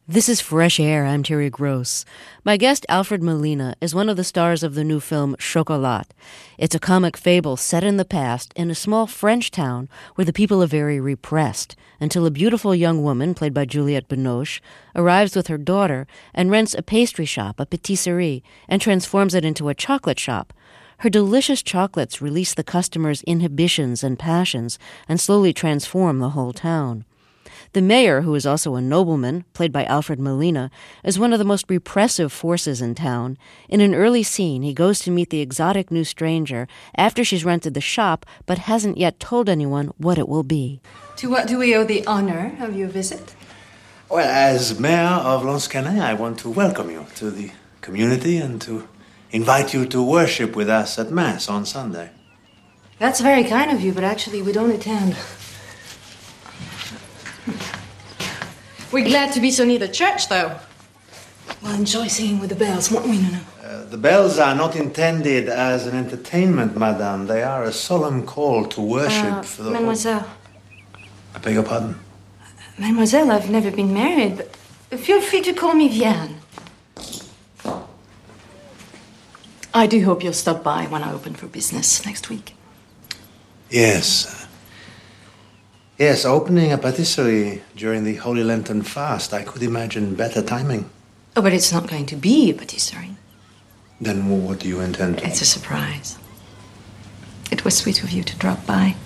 This is Fresh Air. I'm Terry Gross. My guest, Alfred Molina, is one of the stars of the new film Chocolat. It's a comic fable set in the past in a small French town where the people are very repressed until a beautiful young woman, played by Juliette Binoche, arrives with her daughter and rents a pastry shop, a patisserie, and transforms it into a chocolate shop. Her delicious chocolates release the customers' inhibitions and passions and slowly transform the whole town. The mayor, who is also a nobleman, played by Alfred Molina, is one of the most repressive forces in town. In an early scene, he goes to meet the exotic new stranger after she's rented the shop, but hasn't yet told anyone what it will be. To what do we owe the honor of your visit? Well, as mayor of Lansquenet, I want to welcome you to the community and to invite you to worship with us at Mass on Sunday. That's very kind of you, but actually we don't attend. We're glad to be so near the church, though. We'll enjoy singing with the bells, won't we, Nuno? The bells are not intended as an entertainment, madame. They are a solemn call to worship for the Mademoiselle. I beg your pardon? Mademoiselle, I've never been married, but feel free to call me Vianne. I do hope you'll stop by when I open for business next week. Yes. Yes, opening a patisserie during the Holy Lenten fast, I could imagine better timing. Oh, but it's not going to be a patisserie. Then what do you intend to... It's a surprise. It was sweet of you to drop by.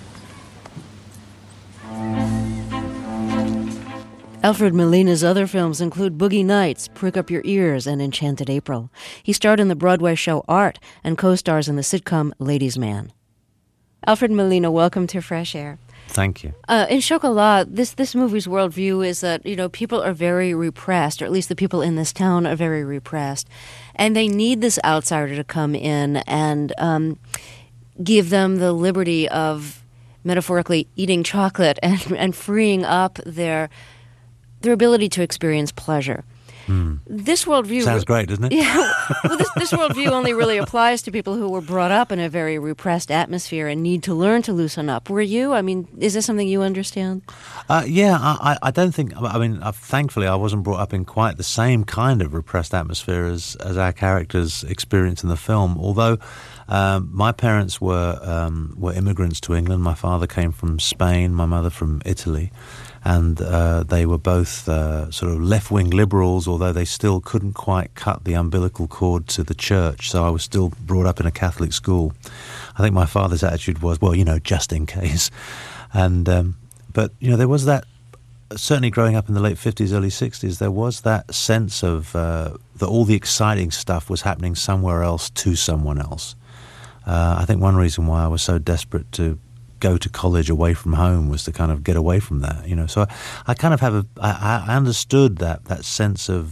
Alfred Molina's other films include Boogie Nights, Prick Up Your Ears, and Enchanted April. He starred in the Broadway show Art and co-stars in the sitcom Ladies' Man. Alfred Molina, welcome to Fresh Air. Thank you. In Chocolat, this movie's worldview is that, people are very repressed, or at least the people in this town are very repressed, and they need this outsider to come in and give them the liberty of, metaphorically, eating chocolate and freeing up their ability to experience pleasure. This worldview... Sounds great, doesn't it? Yeah. Well, this worldview only really applies to people who were brought up in a very repressed atmosphere and need to learn to loosen up. Were you? I mean, is this something you understand? I don't think... thankfully, I wasn't brought up in quite the same kind of repressed atmosphere as our characters experience in the film, although... my parents were immigrants to England. My father came from Spain, my mother from Italy, and they were both sort of left-wing liberals, although they still couldn't quite cut the umbilical cord to the church, so I was still brought up in a Catholic school. I think my father's attitude was, well, just in case. And but, there was that, certainly growing up in the late 50s, early 60s, there was that sense of that all the exciting stuff was happening somewhere else to someone else. I think one reason why I was so desperate to go to college away from home was to kind of get away from that, So I kind of I understood that sense of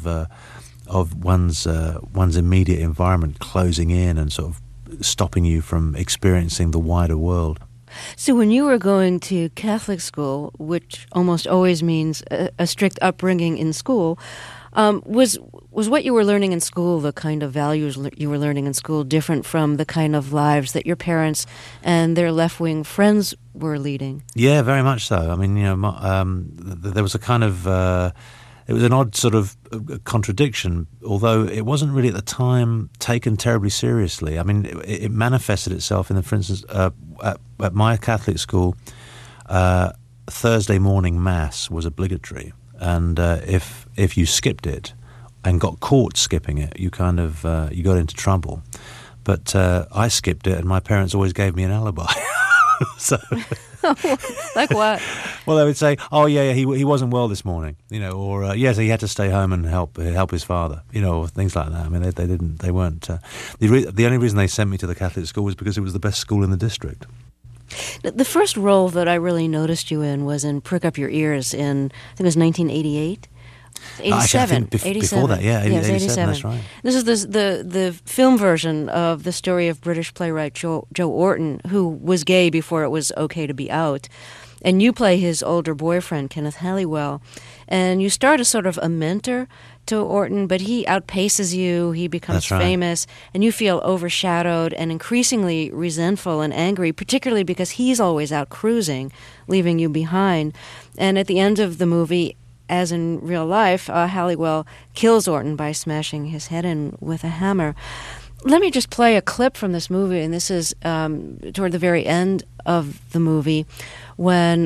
one's immediate environment closing in and sort of stopping you from experiencing the wider world. So when you were going to Catholic school, which almost always means a strict upbringing in school, was what you were learning in school, the kind of values you were learning in school, different from the kind of lives that your parents and their left-wing friends were leading? Yeah, very much so. I mean, there was a kind of... it was an odd sort of contradiction, although it wasn't really at the time taken terribly seriously. I mean, it manifested itself in, for instance, at my Catholic school, Thursday morning Mass was obligatory. And if you skipped it and got caught skipping it, you kind of you got into trouble. But I skipped it, and my parents always gave me an alibi. So, like what? Well, they would say, "Oh yeah, he wasn't well this morning," or yes, he had to stay home and help his father, or things like that. I mean, they weren't. The only reason they sent me to the Catholic school was because it was the best school in the district. The first role that I really noticed you in was in Prick Up Your Ears in, I think it was 1988. 87. Actually, I think 87. Before that, yeah, 87. That's right. This is the film version of the story of British playwright Joe Orton, who was gay before it was okay to be out. And you play his older boyfriend, Kenneth Halliwell. And you start as sort of a mentor to Orton, but he outpaces you, he becomes famous, and you feel overshadowed and increasingly resentful and angry, particularly because he's always out cruising, leaving you behind. And at the end of the movie, as in real life, Halliwell kills Orton by smashing his head in with a hammer. Let me just play a clip from this movie, and this is toward the very end of the movie when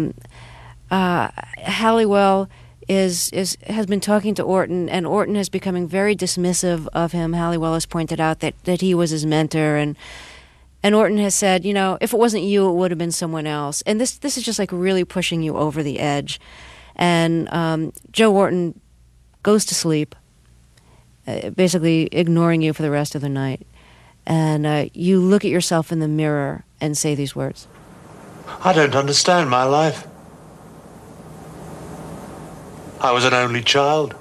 Halliwell has been talking to Orton, and Orton is becoming very dismissive of him. Halliwell has pointed out that he was his mentor, and Orton has said, you know, if it wasn't you, it would have been someone else. And this is just like really pushing you over the edge. And Joe Orton goes to sleep, basically ignoring you for the rest of the night. And you look at yourself in the mirror and say these words. I don't understand my life. I was an only child.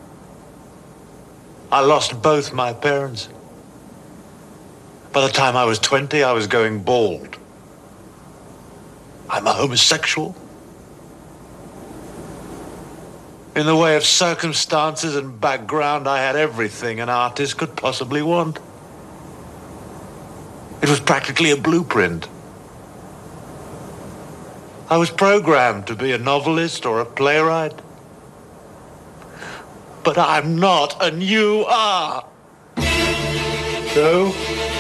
I lost both my parents. By the time I was 20, I was going bald. I'm a homosexual. In the way of circumstances and background, I had everything an artist could possibly want. It was practically a blueprint. I was programmed to be a novelist or a playwright. But I'm not, and you are. So?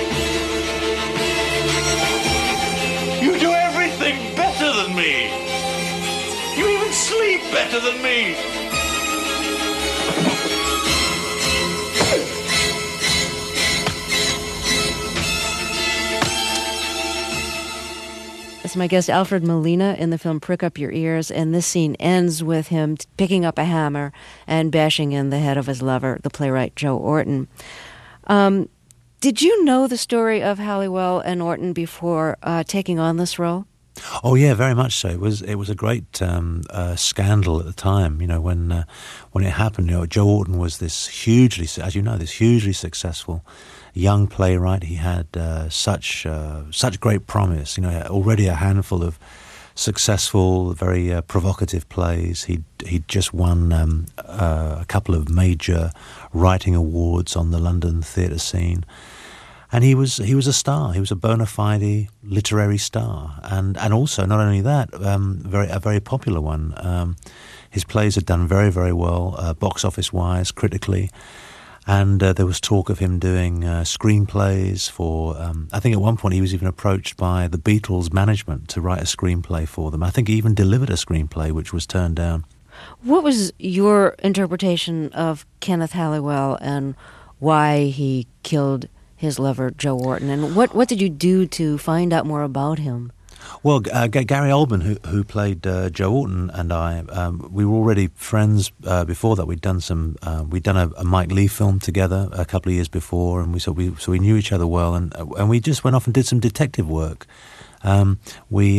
You do everything better than me. You even sleep better than me. It's my guest Alfred Molina in the film Prick Up Your Ears, and this scene ends with him picking up a hammer and bashing in the head of his lover, the playwright Joe Orton. Did you know the story of Halliwell and Orton before taking on this role? Oh yeah, very much so. It was a great scandal at the time. You know, when it happened, you know, Joe Orton was this hugely successful young playwright. He had such great promise. You know, already a handful of successful, very provocative plays. He'd just won a couple of major writing awards on the London theatre scene. And he was a star. He was a bona fide literary star, and also not only that, a very popular one. His plays had done very, very well, box office wise, critically, and there was talk of him doing screenplays for. I think at one point he was even approached by the Beatles management to write a screenplay for them. I think he even delivered a screenplay, which was turned down. What was your interpretation of Kenneth Halliwell and why he killed his lover, Joe Orton, and what did you do to find out more about him? Well, Gary Oldman, who played Joe Orton, and I, we were already friends before that. We'd done a Mike Leigh film together a couple of years before, and we knew each other well, and we just went off and did some detective work. We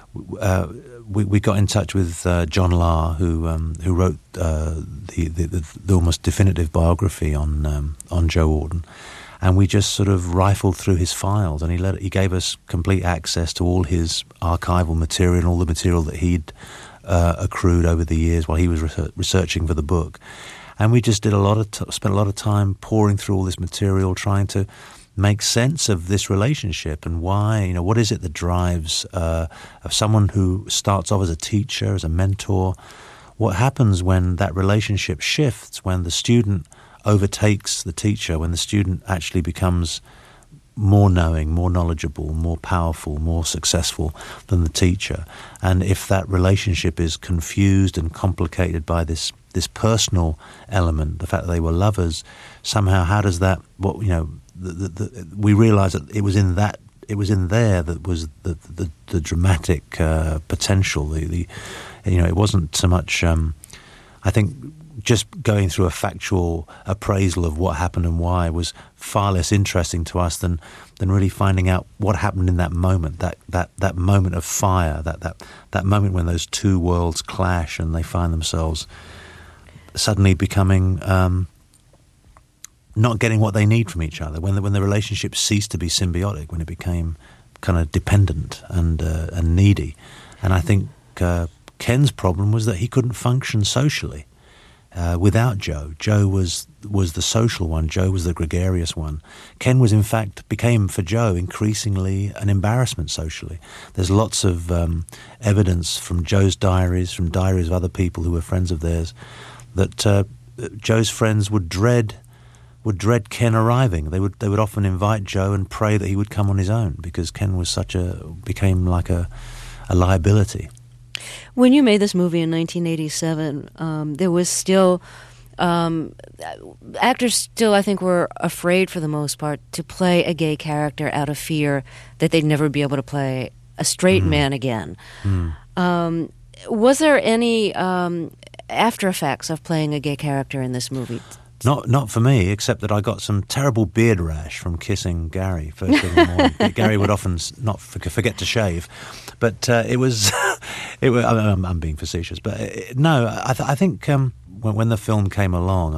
got in touch with John Lahr, who wrote the almost definitive biography on Joe Orton. And we just sort of rifled through his files, and he gave us complete access to all his archival material and all the material that he'd accrued over the years while he was researching for the book. And we just did spent a lot of time poring through all this material, trying to make sense of this relationship and why. You know, what is it that drives someone who starts off as a teacher, as a mentor? What happens when that relationship shifts, when the student overtakes the teacher, when the student actually becomes more knowing, more knowledgeable, more powerful, more successful than the teacher? And if that relationship is confused and complicated by this personal element, the fact that they were lovers, somehow how does that, we realised that it was in there that was the dramatic potential. It wasn't so much. I think just going through a factual appraisal of what happened and why was far less interesting to us than really finding out what happened in that moment, that moment of fire, that moment when those two worlds clash and they find themselves suddenly becoming not getting what they need from each other, when the relationship ceased to be symbiotic, when it became kind of dependent and needy. And I think Ken's problem was that he couldn't function socially. without Joe. Joe was the social one. Joe was the gregarious one. Ken was, in fact, became for Joe increasingly an embarrassment socially. There's lots of evidence from Joe's diaries, from diaries of other people who were friends of theirs, that Joe's friends would dread Ken arriving. They would often invite Joe and pray that he would come on his own, because Ken was became like a liability. When you made this movie in 1987, there was still actors still, I think, were afraid for the most part to play a gay character out of fear that they'd never be able to play a straight man again. Was there any after effects of playing a gay character in this movie? Not for me, except that I got some terrible beard rash from kissing Gary first thing in the morning. Gary would often not forget to shave, but it was. I'm being facetious, but I think when the film came along,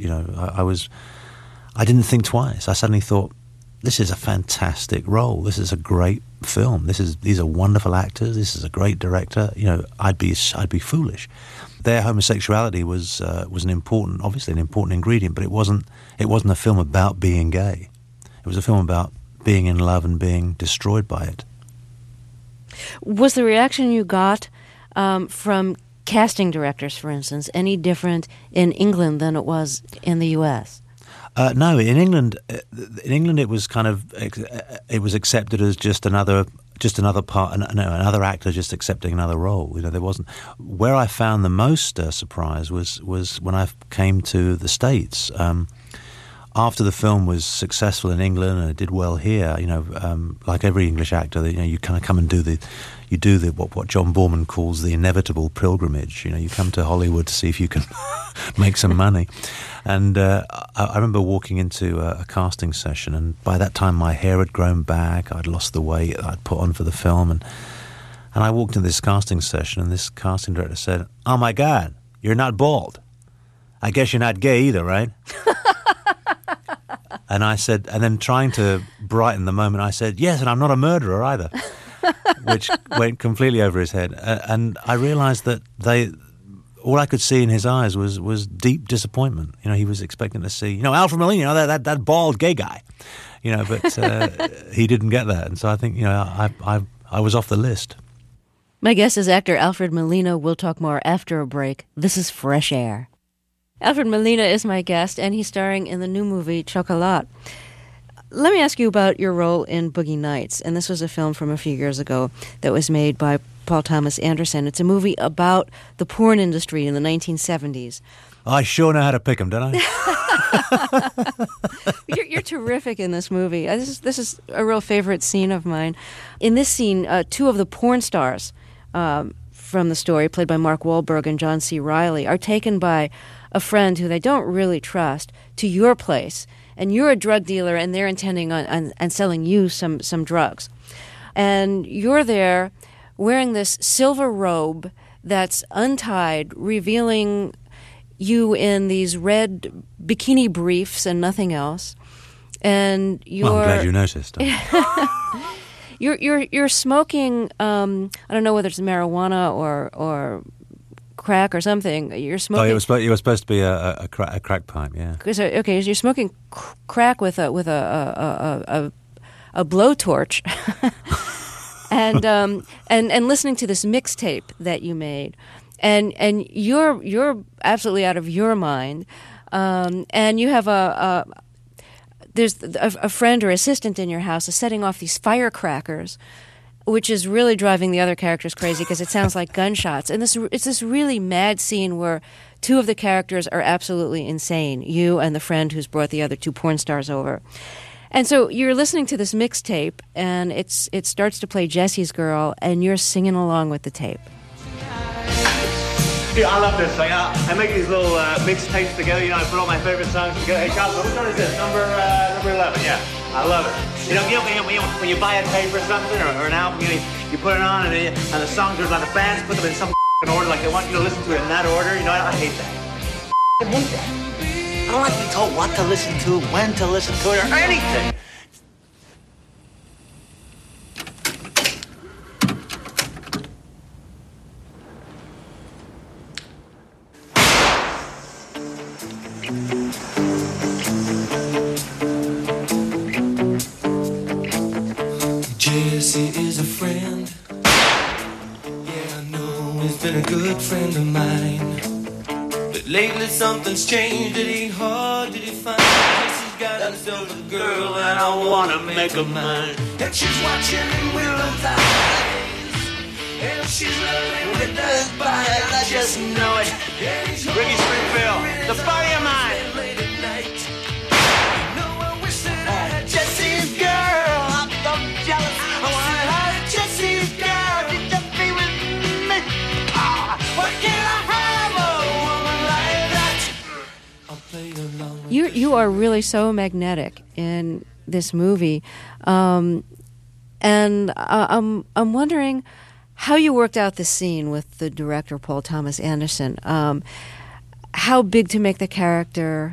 I didn't think twice. I suddenly thought, this is a fantastic role. This is a great film. These are wonderful actors. This is a great director. I'd be foolish. Their homosexuality was an important ingredient, but it wasn't a film about being gay. It was a film about being in love and being destroyed by it. Was the reaction you got from casting directors, for instance, any different in England than it was in the U.S.? No, in England, it was it was accepted as just another part, another actor just accepting another role. There wasn't. Where I found the most surprise was when I came to the States. After the film was successful in England and it did well here, like every English actor, you kind of come and do what John Borman calls the inevitable pilgrimage. You come to Hollywood to see if you can make some money. And I remember walking into a casting session, and by that time my hair had grown back. I'd lost the weight I'd put on for the film, and I walked into this casting session, and this casting director said, "Oh my God, you're not bald. I guess you're not gay either, right?" And I said, and then trying to brighten the moment, I said, "Yes, and I'm not a murderer either," which went completely over his head. And I realized that all I could see in his eyes was deep disappointment. He was expecting to see, Alfred Molina, that bald gay guy, but he didn't get that. And so I think, I was off the list. My guest is actor Alfred Molina. We'll talk more after a break. This is Fresh Air. Alfred Molina is my guest, and he's starring in the new movie Chocolat. Let me ask you about your role in Boogie Nights, and this was a film from a few years ago that was made by Paul Thomas Anderson. It's a movie about the porn industry in the 1970s. I sure know how to pick them, don't I? You're terrific in this movie. This is a real favorite scene of mine. In this scene, two of the porn stars from the story, played by Mark Wahlberg and John C. Reilly, are taken by a friend who they don't really trust to your place. And you're a drug dealer, and they're intending on selling you some drugs. And you're there wearing this silver robe that's untied, revealing you in these red bikini briefs and nothing else. And you're... Well, I'm glad you noticed. You're smoking, I don't know whether it's marijuana or crack or something. You're smoking... Oh, it was supposed to be a crack pipe, yeah. Okay, so you're smoking crack with a blowtorch, and listening to this mixtape that you made, and you're absolutely out of your mind, and you have there's a friend or assistant in your house is setting off these firecrackers, which is really driving the other characters crazy because it sounds like gunshots. And it's this really mad scene where two of the characters are absolutely insane, you and the friend who's brought the other two porn stars over. And so you're listening to this mixtape, and it starts to play Jesse's Girl, and you're singing along with the tape. Yeah, I love this. I make these little mixtapes together. I put all my favorite songs together. Hey, Cosmo, which one is this? Number 11. Yeah, I love it. When you buy a tape or something or an album, you put it on, and the songs are like the bands put them in some order, like they want you to listen to it in that order. I hate that. I hate that. I don't like to be told what to listen to, when to listen to it, or anything. a good friend of mine. But lately something's changed, it ain't hard to define. He's got himself a girl and I wanna make her mine. And she's watching him with her eyes, and she's loving with that body, I just know it. Ricky Springfield, the body of mine. Late at night, you know I wish that I had Jesse's girl. I'm so jealous, I wanna have Jesse's girl. Did you be with me? What can I have a woman like that? I'll play along with You are really so magnetic in this movie, and I'm wondering how you worked out this scene with the director Paul Thomas Anderson. How big to make the character?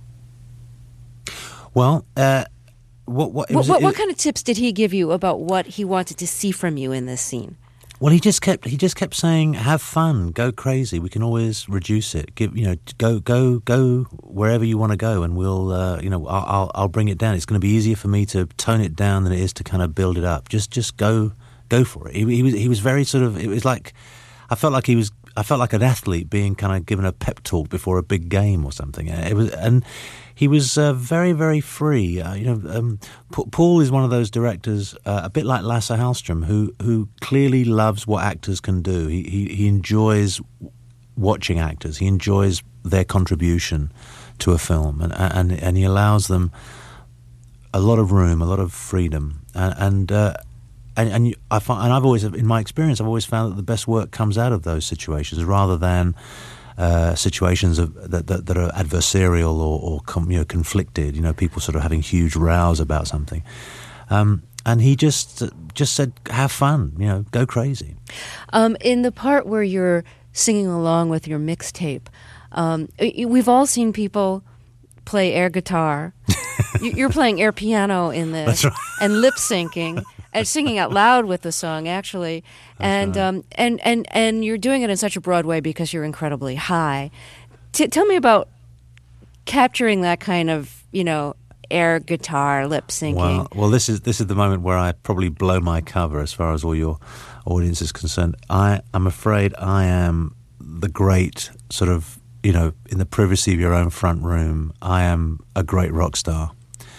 Well, what kind of tips did he give you about what he wanted to see from you in this scene? Well, he just kept saying, "Have fun, go crazy. We can always reduce it. Go wherever you want to go, and we'll, I'll bring it down. It's going to be easier for me to tone it down than it is to kind of build it up. Just go for it." He was very sort of. It was like I felt like an athlete being kind of given a pep talk before a big game or something. He was very, very free. Paul is one of those directors, a bit like Lasse Hallström, who clearly loves what actors can do. He enjoys watching actors. He enjoys their contribution to a film, and he allows them a lot of room, a lot of freedom, and I've always, in my experience, I've always found that the best work comes out of those situations rather than situations that are adversarial or conflicted. People sort of having huge rows about something. And he just said, "Have fun, go crazy." In the part where you're singing along with your mixtape, we've all seen people play air guitar. You're playing air piano in this. That's right. And lip syncing. And singing out loud with the song, actually, and you're doing it in such a broad way because you're incredibly high. Tell me about capturing that kind of, air guitar lip syncing. Well, this is the moment where I probably blow my cover as far as all your audience is concerned. I'm afraid I am the great sort of, in the privacy of your own front room. I am a great rock star.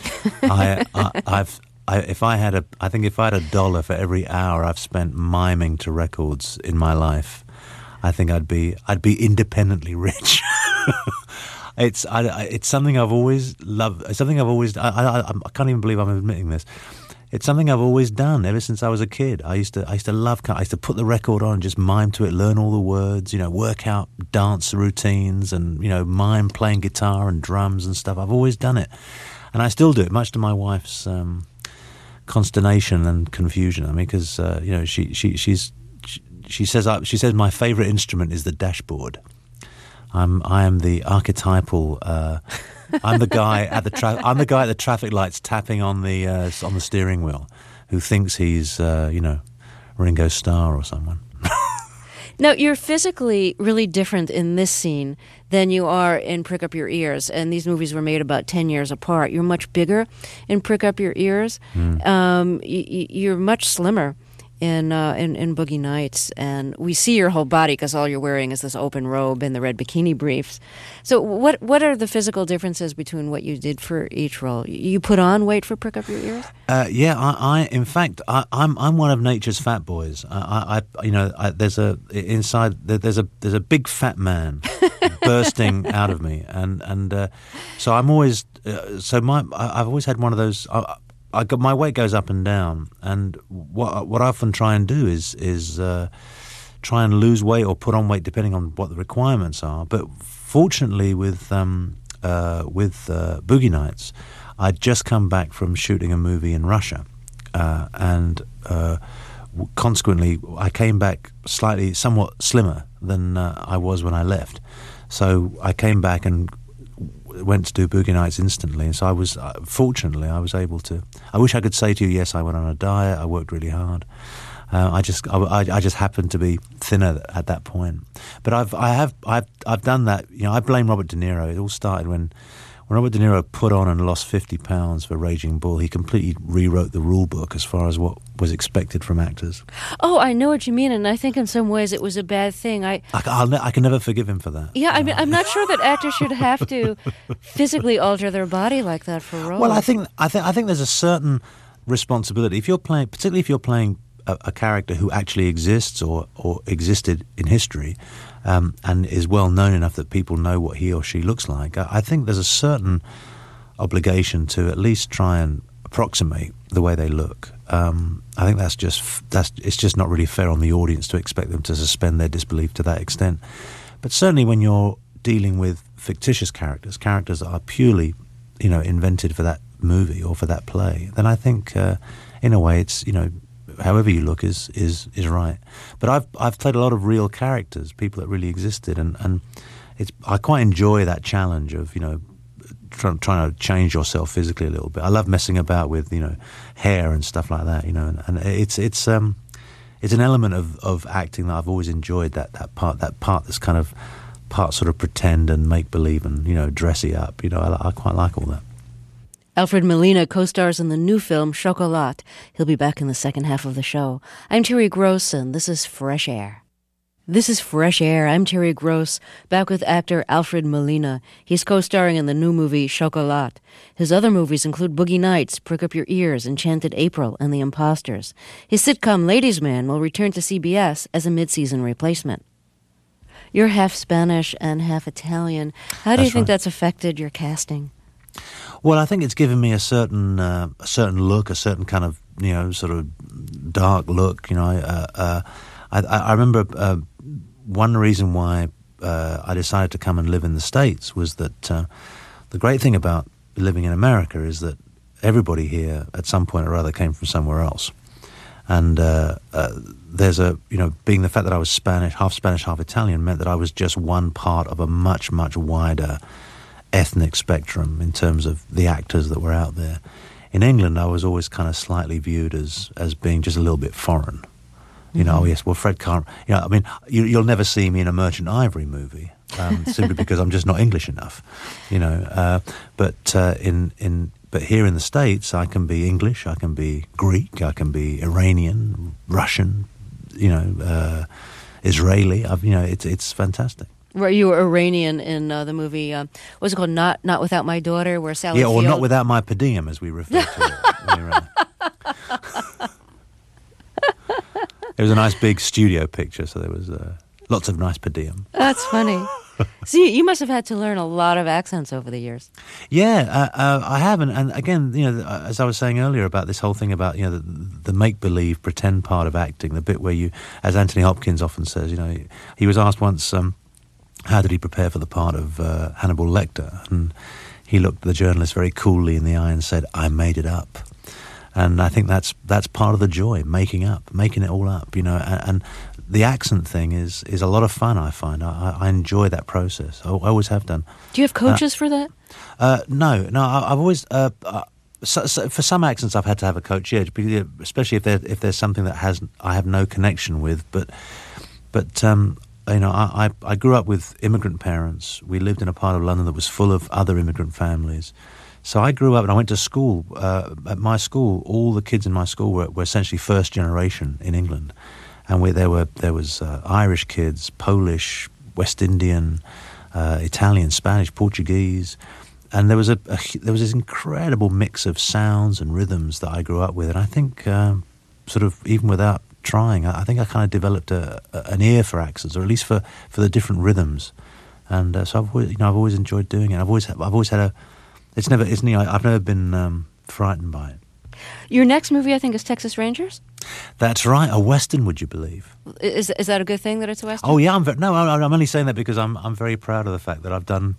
If I had $1 for every hour I've spent miming to records in my life, I think I'd be independently rich. It's something I've always loved. It's something I've always. I can't even believe I'm admitting this. It's something I've always done ever since I was a kid. I used to put the record on and just mime to it, learn all the words, work out dance routines, and mime playing guitar and drums and stuff. I've always done it, and I still do it, much to my wife's consternation and confusion. I mean, because she says my favorite instrument is the dashboard. I am the archetypal. I'm the guy at the traffic lights tapping on the steering wheel, who thinks he's Ringo Starr or someone. Now, you're physically really different in this scene than you are in Prick Up Your Ears, and these movies were made about 10 years apart. You're much bigger in Prick Up Your Ears. You're much slimmer in Boogie Nights, and we see your whole body because all you're wearing is this open robe and the red bikini briefs. So what are the physical differences between what you did for each role? You put on weight for Prick Up Your Ears? In fact, I'm one of nature's fat boys. There's a big fat man bursting out of me, and so I'm always I've always had one of those. My weight goes up and down, and what I often try and do is try and lose weight or put on weight depending on what the requirements are. But fortunately, with Boogie Nights, I'd just come back from shooting a movie in Russia, and consequently, I came back somewhat slimmer than I was when I left. So I came back and went to do Boogie Nights instantly, and so I was fortunately I was able to. I wish I could say to you, yes, I went on a diet, I worked really hard. I just happened to be thinner at that point. But I've done that. I blame Robert De Niro. It all started when when Robert De Niro put on and lost 50 pounds for Raging Bull, he completely rewrote the rule book as far as what was expected from actors. Oh, I know what you mean, and I think in some ways it was a bad thing. I can never forgive him for that. Yeah, I mean, I'm not sure that actors should have to physically alter their body like that for roles. Well, I think there's a certain responsibility if you're playing, particularly if you're playing a character who actually exists or existed in history, and is well known enough that people know what he or she looks like. I think there's a certain obligation to at least try and approximate the way they look. I think it's just not really fair on the audience to expect them to suspend their disbelief to that extent. But certainly when you're dealing with fictitious characters that are purely, invented for that movie or for that play, then I think in a way it's, however you look is right. But I've played a lot of real characters, people that really existed, and I quite enjoy that challenge of trying to change yourself physically a little bit. I love messing about with hair and stuff like that, and it's an element of acting that I've always enjoyed. That part that's kind of part sort of pretend and make believe and dressy up. I quite like all that. Alfred Molina co-stars in the new film Chocolat. He'll be back in the second half of the show. I'm Terry Gross, and this is Fresh Air. This is Fresh Air. I'm Terry Gross, back with actor Alfred Molina. He's co-starring in the new movie Chocolat. His other movies include Boogie Nights, Prick Up Your Ears, Enchanted April, and The Imposters. His sitcom Ladies' Man will return to CBS as a mid-season replacement. You're half Spanish and half Italian. How do you think that's affected your casting? Well, I think it's given me a certain look, a certain kind of sort of dark look. I remember one reason why I decided to come and live in the States was that the great thing about living in America is that everybody here at some point or other came from somewhere else, and there's being the fact that I was Spanish, half Italian, meant that I was just one part of a much, much wider ethnic spectrum in terms of the actors that were out there. In England, I was always kind of slightly viewed as being just a little bit foreign. Oh yes, well Fred can't. You'll never see me in a Merchant Ivory movie simply because I'm just not English enough. But here in the States, I can be English, I can be Greek, I can be Iranian, Russian, Israeli. It's fantastic. Were you Iranian in the movie, what's it called, Not Without My Daughter, where Sally Field... or Not Without My Per Diem, as we refer to it. It was a nice big studio picture, so there was lots of nice per diem. That's funny. So you must have had to learn a lot of accents over the years. Yeah, I have, and again, as I was saying earlier about this whole thing about the make-believe, pretend part of acting, the bit where you, as Anthony Hopkins often says, he was asked once... how did he prepare for the part of Hannibal Lecter? And he looked the journalist very coolly in the eye and said, "I made it up." And I think that's part of the joy, making it all up, And the accent thing is a lot of fun, I find. I enjoy that process. I always have done. Do you have coaches for that? No. I've always... So for some accents, I've had to have a coach, especially if there's something that I have no connection with. But I grew up with immigrant parents. We lived in a part of London that was full of other immigrant families. So I grew up and I went to school. At my school, all the kids in my school were essentially first generation in England. And there was Irish kids, Polish, West Indian, Italian, Spanish, Portuguese. And there was this incredible mix of sounds and rhythms that I grew up with. And I think sort of even without trying, I think I kind of developed an ear for accents, or at least for the different rhythms, and so I've always enjoyed doing it. I've always had I've never been frightened by it. Your next movie, I think, is Texas Rangers. That's right, a Western. Would you believe? Is that a good thing that it's a Western? Oh yeah, I'm only saying that because I'm very proud of the fact that I've done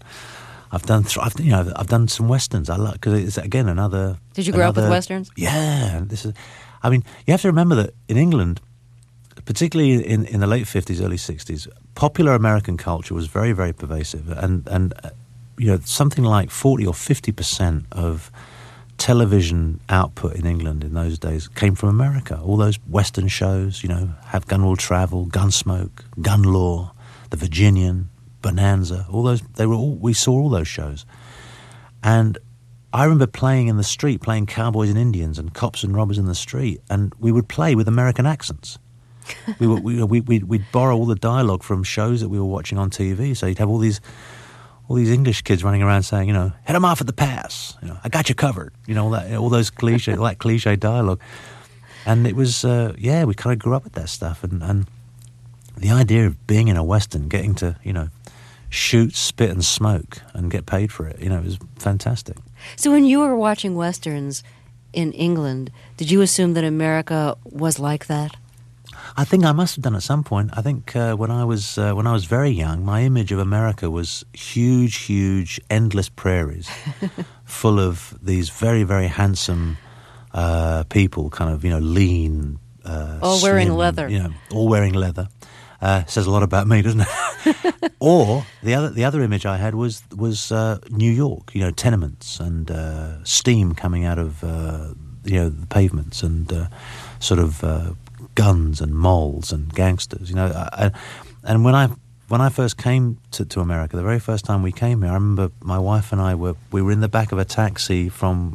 some Westerns. I like, because it's again another. Did you grow up with Westerns? Yeah, you have to remember that in England, particularly in the late 50s, early 60s, popular American culture was very, very pervasive. And something like 40 or 50% of television output in England in those days came from America. All those Western shows, Have Gun Will Travel, Gunsmoke, Gun Law, The Virginian, Bonanza, we saw all those shows. And I remember playing in the street, playing cowboys and Indians and cops and robbers in the street, and we would play with American accents. We'd borrow all the dialogue from shows that we were watching on TV. So you'd have all these English kids running around saying, head them off at the pass. I got you covered. All those cliche, all that cliche dialogue. And it was, we kind of grew up with that stuff. And the idea of being in a Western, getting to, shoot, spit and smoke and get paid for it, it was fantastic. So when you were watching Westerns in England, did you assume that America was like that? I think I must have done at some point. I think when I was very young, my image of America was huge, endless prairies, full of these very, very handsome people, kind of lean, all slim, wearing leather. All wearing leather. Says a lot about me, doesn't it? Or the other image I had was New York, tenements and steam coming out of the pavements and sort of guns and moles and gangsters, and when I first came to America, the very first time we came here, I remember my wife and I were in the back of a taxi from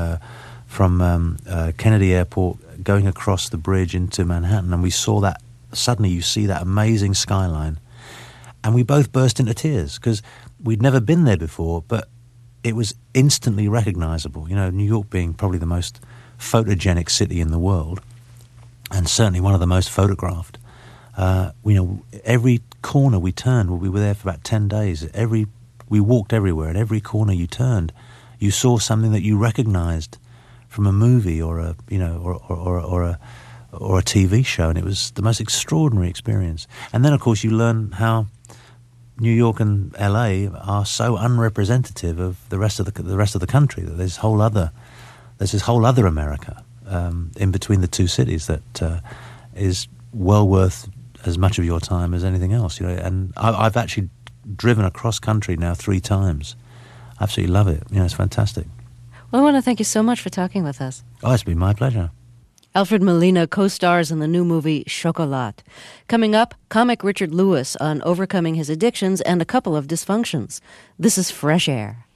Kennedy Airport going across the bridge into Manhattan, and we saw that. Suddenly you see that amazing skyline, and we both burst into tears because we'd never been there before, but it was instantly recognizable. New York being probably the most photogenic city in the world, and certainly one of the most photographed. Every corner we turned, we were there for about 10 days. We walked everywhere, and every corner you turned, you saw something that you recognized from a movie or a TV show, and it was the most extraordinary experience. And then, of course, you learn how New York and LA are so unrepresentative of the rest of the country. That there's this whole other America in between the two cities that is well worth as much of your time as anything else. And I've actually driven across country now 3 times. I absolutely love it. It's fantastic. Well, I want to thank you so much for talking with us. Oh, it's been my pleasure. Alfred Molina co-stars in the new movie Chocolat. Coming up, comic Richard Lewis on overcoming his addictions and a couple of dysfunctions. This is Fresh Air.